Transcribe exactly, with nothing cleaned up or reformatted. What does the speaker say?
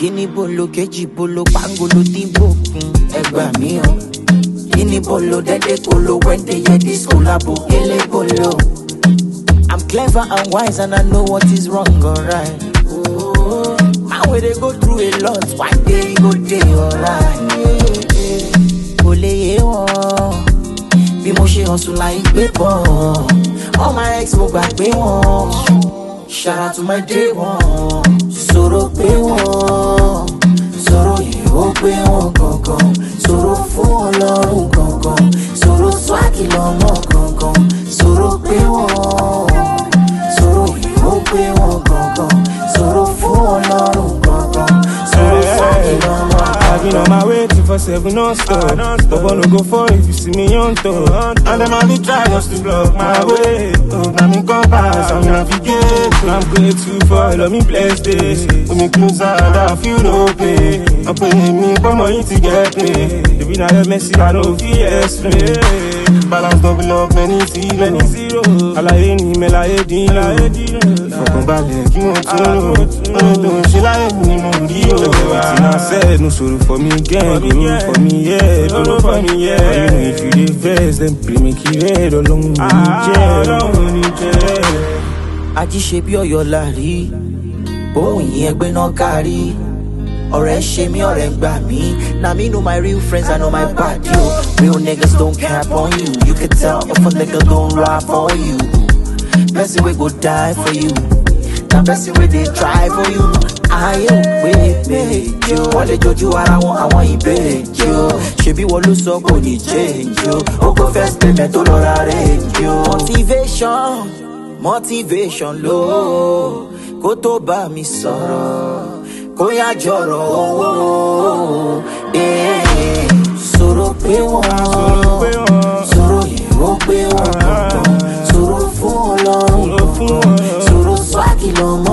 Kini bolo keji bolo pangolo dimbo Egba mi o Kini bolo dede kolo when they hear this collabo ele bolo I'm clever and wise and I know what is wrong, alright. Oh, man, where they go through a lot, one day go day, alright. Ole ye won, bí mo ṣe hustle like paper. All my ex mo gbàgbé wọn. Shout out to my day one. Sọ̀rọ̀ pé wọn, sọ̀rọ̀ yìí ó pé wọn gangan. Sọ̀rọ̀ fún Ọlọ́run gangan. Sọ̀rọ̀ swagi lọ́mọ gangan. Sọ̀rọ̀ pé wọn. I've been on my way two for seven non-stop. But wanna go for if you see me on top. And them only try just to block my way. Oh, now me compass, I'm navigate. I'm grateful for all of me blessed days. When me closer and I feel no pain. I'm paying me for money to get paid. If you not messy, I don't feel explain. Balance double up many zero, many zero. Alaye ni melaye di, melaye di. Ìfọ̀kànbalẹ̀ kí wọ́n tún lò. Ọ̀rọ̀ tó ń ṣe láyé ni mo rí o. Everything I said, no sorrow for me again. Don't roll for me, yeah. Don't roll for me, yeah. But you know if you dey vex, then pray make it red. Ọlọ́run ò ní jẹ́, Ọlọ́run ò ní jẹ́. Ají ṣe bí Ọ̀yọ́ lárí, bóun yìí ẹgbẹ́ náà kárí. Ọ̀rẹ́ ṣe mí, ọ̀rẹ́ gbà mí. Now me know my real friends, I know my body. Real niggas don't cap on you. You can tell if a nigga don't ride for you. Person we go die for you. Now person we they try for you. I am with me, you. Wọ́n lè jojú ara wọn, àwọn ìbejì o. Ṣebí wọ́n ló sọ kò ní change o. Ó kò first payment tó lọ́ra range o. Motivation, motivation ló. Kó tó bá mi sọ̀rọ̀. Kóyá jọ̀rọ̀ owó, eh. Sọ̀rọ̀ pé wọ́n, sọ̀rọ̀ yìí ó pé wọ́n. Sọ̀rọ̀ fún Ọlọ́run, sọ̀rọ̀ swagi lọ́mọ.